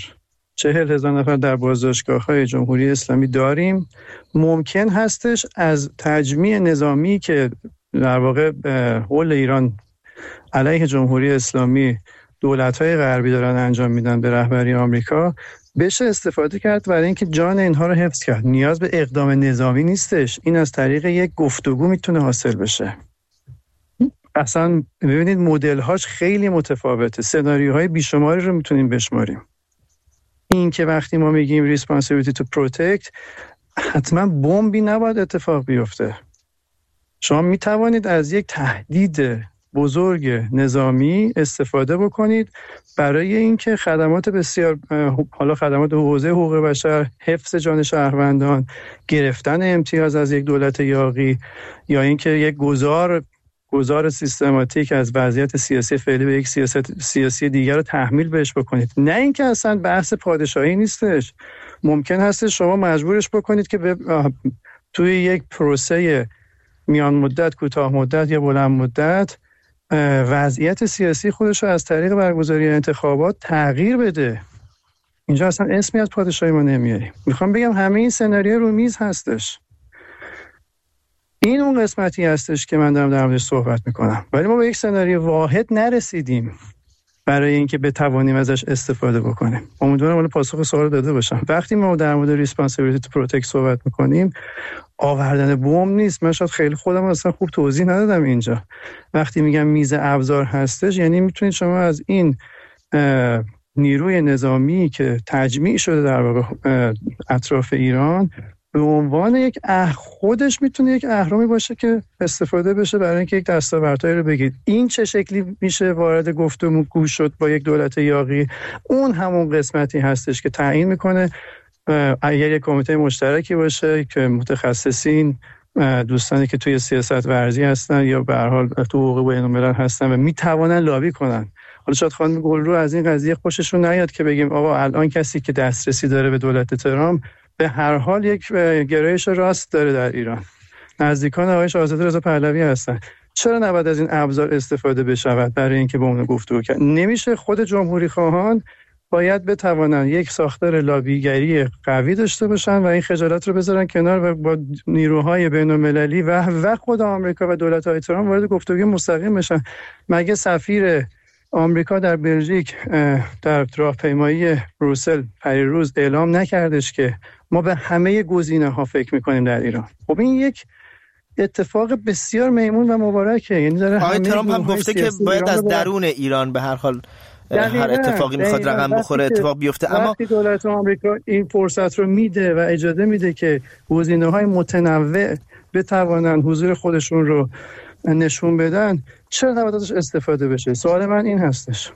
نفر در بازداشتگاه‌های جمهوری اسلامی داریم. ممکن هستش از تجمیع نظامی که در واقع حول ایران علیه جمهوری اسلامی دولت‌های غربی دارن انجام میدن به رهبری آمریکا بشه استفاده کرد برای اینکه جان اینها رو حفظ کرد. نیاز به اقدام نظامی نیستش، این از طریق یک گفتگو میتونه حاصل بشه. اصلا ببینید مدل‌هاش خیلی متفاوته، سناریوهای بیشماری رو میتونیم بشماریم. این که وقتی ما میگیم responsibility to protect حتما بمبی نباید اتفاق بیفته. شما میتوانید از یک تهدید بزرگ نظامی استفاده بکنید برای اینکه خدمات بسیار، حالا خدمات حوزه حقوق بشر، حفظ جان شهروندان، گرفتن امتیاز از یک دولت یاغی، یا اینکه یک گذار سیستماتیک از وضعیت سیاسی فعلی به یک سیاسی دیگر رو تحمیل بهش بکنید. نه اینکه اصلا بحث پادشاهی نیستش. ممکن هست شما مجبورش بکنید که توی یک پروسه میان مدت، کوتاه مدت یا بلند مدت وضعیت سیاسی خودش رو از طریق برگزاری انتخابات تغییر بده. اینجا اصلا اسمی از پادشاهی ما نمیاریم. میخوام بگم همه این سناریو رو میز هستش. این اون قسمتی هستش که من دارم در موردش صحبت میکنم، ولی ما به یک سناریو واحد نرسیدیم. برای اینکه بتوانیم ازش استفاده بکنیم. امیدوارم اون پاسخ سوال داده باشم. وقتی ما در مورد ریسپانسیبیلیتی تو پروتکت صحبت میکنیم، آوردن بمب نیست. من شاید خیلی خودم اصلا خوب توضیح ندادم اینجا. وقتی میگم میز ابزار هستش، یعنی میتونید شما از این نیروی نظامی که تجمیع شده در واقع اطراف ایران به عنوان یک خودش میتونه یک اهرامی باشه که استفاده بشه برای اینکه یک دستاوردهایی رو بگید. این چه شکلی میشه وارد گفتگو شد با یک دولت یاغی؟ اون همون قسمتی هستش که تعیین میکنه اگر یک کمیته مشترکی باشه که متخصصین، دوستانی که توی سیاست ورزی هستن یا به هر حال تو حقوق بین‌الملل هستن و میتوانن لابی کنن. حالا شاید خانم گلرو از این قضیه خوششون نیاد که بگیم آقا الان کسی که دسترسی داره به دولت ترامپ به هر حال یک گرایش راست داره در ایران. نزدیکان آقای شاهزاده رضا پهلوی هستن. چرا نباید از این ابزار استفاده بشود برای اینکه با اون گفتگو کرد؟ نمیشه. خود جمهوری خواهان باید بتوانن یک ساختار لابیگری قوی داشته باشن و این خجالت رو بذارن کنار و با نیروهای بین‌المللی و خود آمریکا و دولت‌های ترامپ وارد گفتگو مستقیم بشن. مگه سفیر آمریکا در بلژیک در راهپیمایی بروسل پریروز اعلام نکردش که ما به همه گزینه‌ها فکر می‌کنیم در ایران؟ خب این یک اتفاق بسیار میمون و مبارکه. یعنی داره آقای ترامپ هم گفته که باید از درون ایران به هر حال هر اتفاقی میخواد رقم بخوره اتفاق بیفته. اما وقتی دولت آمریکا این فرصت رو میده و اجازه میده که گزینه‌های متنوع بتوانن حضور خودشون رو نشون بدن، چرا نباید ازش استفاده بشه؟ سوال من این هستش.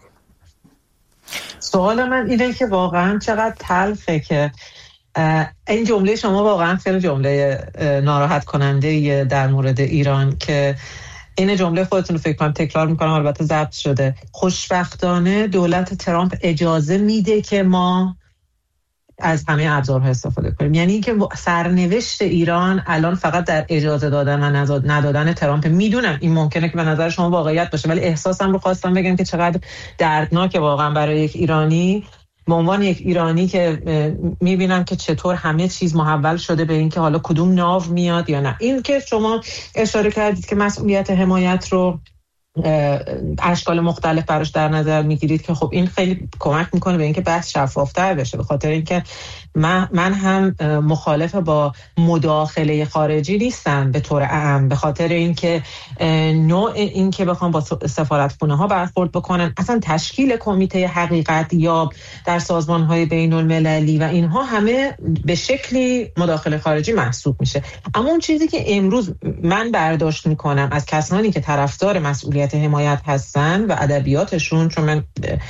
سوال من اینه که واقعا چقدر تلخه که این جمله شما واقعا خیلی جمله ناراحت کننده در مورد ایران که این جمله خودتون رو فکر کنم تکرار میکنم، البته ضبط شده. خوشبختانه دولت ترامپ اجازه میده که ما از همه ابزارها استفاده کنیم. یعنی اینکه سرنوشت ایران الان فقط در اجازه دادن و ندادن ترامپ. میدونم این ممکنه که به نظر شما واقعیت باشه، ولی احساسم رو خواستم بگم که چقدر دردناکه واقعا برای یک ایرانی، به عنوان یک ایرانی که میبینم که چطور همه چیز محول شده به این که حالا کدوم ناو میاد یا نه. این که شما اشاره کردید که مسئولیت حمایت رو اشکال مختلف براش در نظر میگیرید، که خب این خیلی کمک میکنه به اینکه بحث شفافتر بشه، به خاطر اینکه من هم مخالف با مداخله خارجی نیستم به طور عام، به خاطر اینکه نوع این که بخوام با سفارتخونه ها برخورد بکنن، اصلا تشکیل کمیته حقیقت یا در سازمان های بین المللی و اینها همه به شکلی مداخله خارجی محسوب میشه. اما اون چیزی که امروز من برداشت میکنم از کسانی که طرفدار مسئولیت حمایت هستن و ادبیاتشون، چون من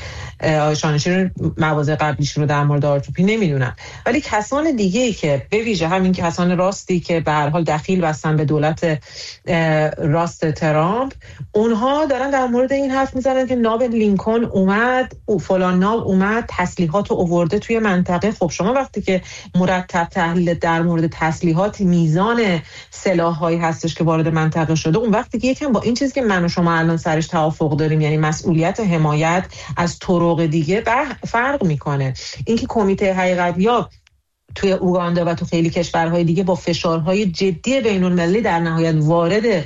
شانشیر مواضع قبلیش رو در مورد آرتوپی نمیدونم، ولی کسان دیگه‌ای که به ویژه همین کسان راستی که به هر حال دخیل بستن به دولت راست ترامپ، اونها دارن در مورد این حرف میزنن که ناب لینکلن اومد، فلان ناب اومد، تسلیحات رو آورده توی منطقه. خب شما وقتی که مرتب تحلیل در مورد تسلیحات، میزان سلاح‌هایی هستش که وارد منطقه شده، اون وقتی که یکم با این چیزی که من و شما الان سرش توافق داریم، یعنی مسئولیت حمایت از طرق دیگه فرق میکنه. اینکه کمیته حقیقت یا توی اوگاندا و تو خیلی کشورهای دیگه با فشارهای جدی بین‌المللی در نهایت وارد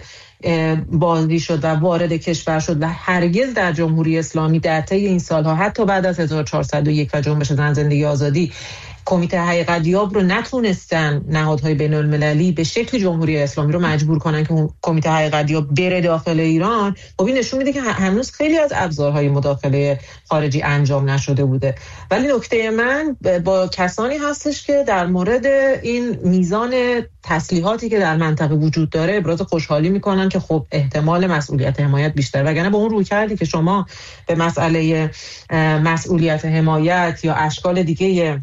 بازی شد و وارد کشور شد و هرگز در جمهوری اسلامی در طی این سالها، حتی بعد از 1401 و جنبش زن زندگی آزادی، کمیته حقیقت یاب رو نتونستن نهادهای بین المللی به شکل جمهوری اسلامی رو مجبور کنن که کمیته حقیقت یاب بره داخل ایران. خب این نشون میده که هنوز خیلی از ابزارهای مداخله خارجی انجام نشده بوده. ولی نکته من با کسانی هستش که در مورد این میزان تسلیحاتی که در منطقه وجود داره ابراز خوشحالی میکنن که خب احتمال مسئولیت حمایت بیشتر، وگرنه با اون روی کردی که شما به مسئله مسئولیت حمایت یا اشکال دیگه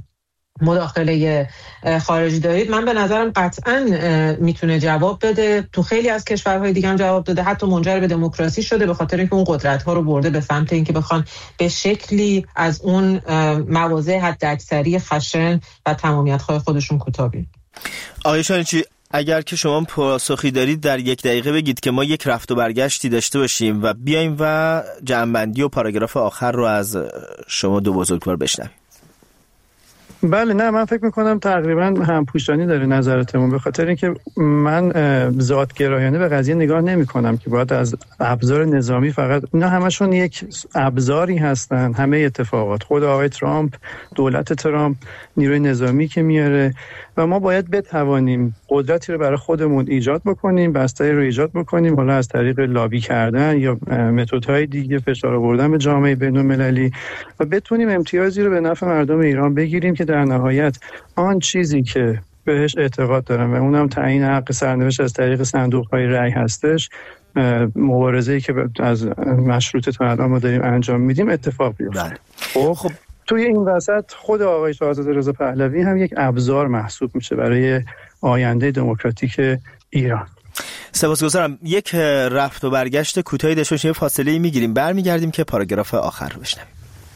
مداخله خارجی دارید، من به نظرم قطعاً میتونه جواب بده. تو خیلی از کشورهای دیگه هم جواب داده، حتی منجر به دموکراسی شده، به خاطر اینکه اون قدرت‌ها رو برده به سمت اینکه بخوان به شکلی از اون مواضع حداکثری خشن و تمامیت‌های خودشون کوتاه بیان. آقای شانچی، اگر که شما پاسخی دارید در 1 دقیقه بگید که ما یک رفت و برگشتی داشته باشیم و بیایم و جمع‌بندی و پاراگراف آخر رو از شما دو بزرگوار بشنویم. بله، نه من فکر میکنم تقریبا همپوشانی داره نظرتمون، به خاطر اینکه من ذاتگرایانه به قضیه نگاه نمیکنم که باید از ابزار نظامی فقط، اینا همشون یک ابزاری هستن. همه اتفاقات، خود آقای ترامپ، دولت ترامپ، نیروی نظامی که میاره و ما باید بتوانیم قدرتی رو برای خودمون ایجاد بکنیم، بستری رو ایجاد بکنیم، حالا از طریق لابی کردن یا متدهای دیگه، فشار آوردن به جامعه بین‌المللی، و بتونیم امتیازی رو به نفع مردم ایران بگیریم که در نهایت آن چیزی که بهش اعتقاد دارم و اونم تعیین حق سرنوشت از طریق صندوق‌های رأی هستش، مبارزه‌ای که از مشروطه تا الان ما داریم انجام میدیم اتفاق بیفته. خب توی این وسط خود آقای شاهزاده رضا پهلوی هم یک ابزار محسوب میشه برای آینده دموکراتیک ایران. سپاسگزارم. یک رفت و برگشت کوتاهی داشته باشیم، فاصله میگیریم، برمیگردیم که پاراگراف آخر رو بشنویم.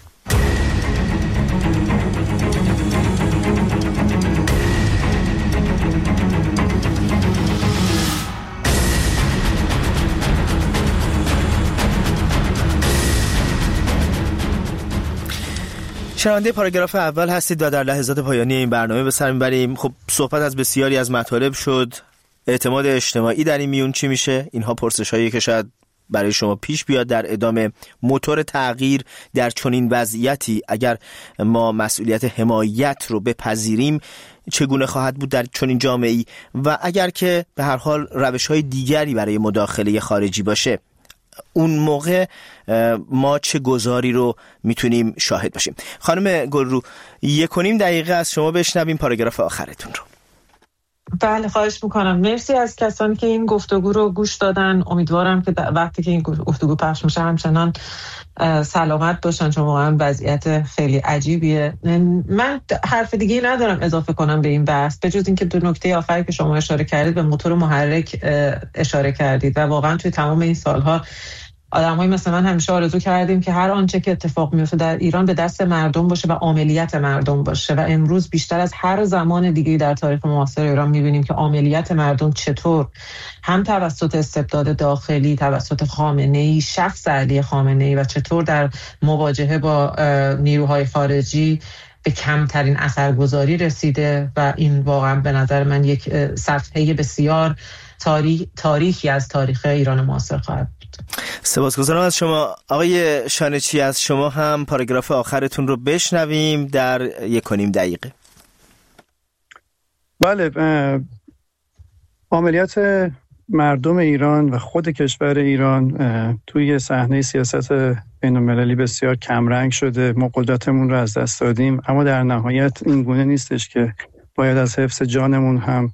شنونده پاراگراف اول هستید و در لحظات پایانی این برنامه به سر میبریم. خب صحبت از بسیاری از مطالب شد. اعتماد اجتماعی در این میون چی میشه؟ اینها پرسش‌هایی که شاید برای شما پیش بیاد در ادامه. موتور تغییر در چنین وضعیتی اگر ما مسئولیت حمایت رو بپذیریم چگونه خواهد بود در چنین جامعه‌ای، و اگر که به هر حال روش‌های دیگری برای مداخله خارجی باشه اون موقع ما چه گذاری رو میتونیم شاهد باشیم. خانم گلرو 1.5 دقیقه از شما بشنویم پاراگراف آخرتون رو. بله، خواهش میکنم. مرسی از کسانی که این گفتگو رو گوش دادن. امیدوارم که وقتی که این گفتگو پخش میشه همچنان سلامت باشن، چون واقعا وضعیت خیلی عجیبیه. من حرف دیگه ندارم اضافه کنم به این بحث، به جز اینکه دو نکته آخری که شما اشاره کردید به موتور محرک اشاره کردید و واقعا توی تمام این سالها آدمایی مثل من همیشه آرزو کردیم که هر آنچه که اتفاق میفته در ایران به دست مردم باشه و عملیات مردم باشه، و امروز بیشتر از هر زمان دیگه در تاریخ معاصر ایران میبینیم که عملیات مردم چطور هم توسط استبداد داخلی، توسط خامنه‌ای، شخص علی خامنه‌ای، و چطور در مواجهه با نیروهای خارجی به کمترین اثرگذاری رسیده، و این واقعا به نظر من یک صفحه بسیار تاریخی از تاریخ ایران معاصر خواهد بود. سپاسگزارم از شما. آقای شانچی از شما هم پاراگراف آخرتون رو بشنویم در 1.5 دقیقه. بله، عملیات مردم ایران و خود کشور ایران توی صحنه سیاست بین‌المللی بسیار کمرنگ شده. ما قدرتمون رو از دست دادیم، اما در نهایت این گونه نیستش که باید از حفظ جانمون هم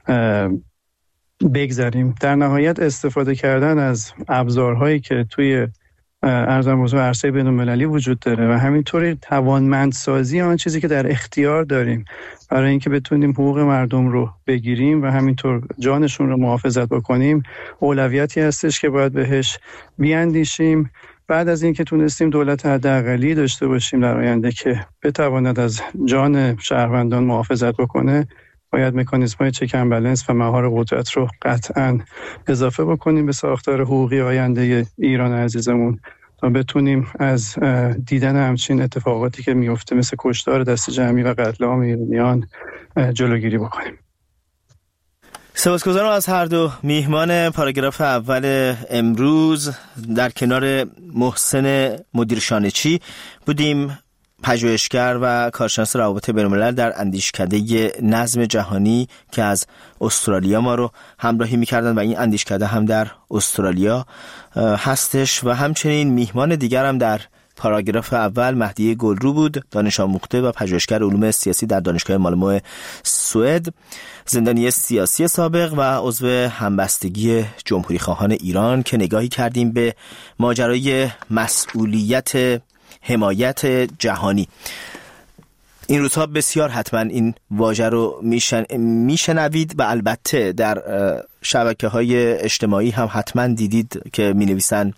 بگذاریم. در نهایت استفاده کردن از ابزارهایی که توی عرصه بین‌المللی وجود داره و همینطوری توانمندسازی آن چیزی که در اختیار داریم برای اینکه بتونیم حقوق مردم رو بگیریم و همینطور جانشون رو محافظت بکنیم، اولویتی هستش که باید بهش بیاندیشیم. بعد از اینکه تونستیم دولت حداقلی داشته باشیم در آینده که بتواند از جان شهروندان محافظت بکنه، باید مکانیزم‌های چک اند بالانس و مهار قدرت رو قطعاً اضافه بکنیم به ساختار حقوقی آینده ایران عزیزمون تا بتونیم از دیدن همچین اتفاقاتی که میفته مثل کشتار دست جمعی و قتل عام ایرانیان جلوگیری بکنیم. سپاسگزارم از هر دو میهمان پاراگراف اول امروز. در کنار محسن مدیر شانچی بودیم، پژوهشگر و کارشناس روابط بین‌الملل در اندیشکده نظم جهانی که از استرالیا ما رو همراهی می‌کردن و این اندیشکده هم در استرالیا هستش. و همچنین میهمان دیگر هم در پاراگراف اول مهدی گلرو بود، دانش آموخته و پژوهشگر علوم سیاسی در دانشگاه مالمو سوئد، زندانی سیاسی سابق و عضو همبستگی جمهوری خواهان ایران، که نگاهی کردیم به ماجرای مسئولیت حمایت جهانی. این روزها بسیار حتما این واژه رو میشنوید و البته در شبکه‌های اجتماعی هم حتما دیدید که مینویسن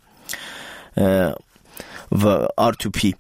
و R2P.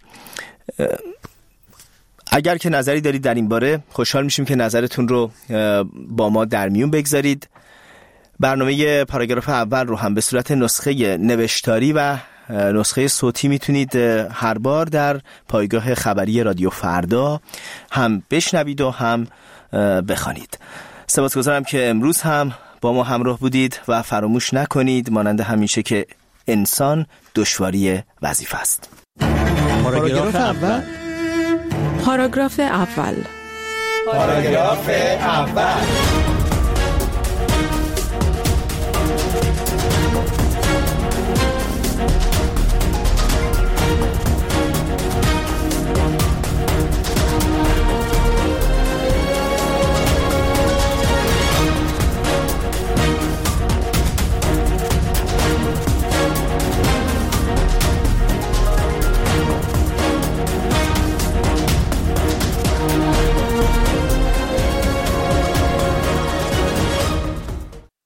اگر که نظری دارید در این باره خوشحال میشیم که نظرتون رو با ما در میون بگذارید. برنامه پاراگراف اول رو هم به صورت نسخه نوشتاری و نسخه صوتی میتونید هر بار در پایگاه خبری رادیو فردا هم بشنوید و هم بخوانید. سپاسگزارم که امروز هم با ما همراه بودید و فراموش نکنید مانند همیشه که انسان دشواری وظیفه است. پاراگراف اول. پاراگراف اول. پاراگراف اول.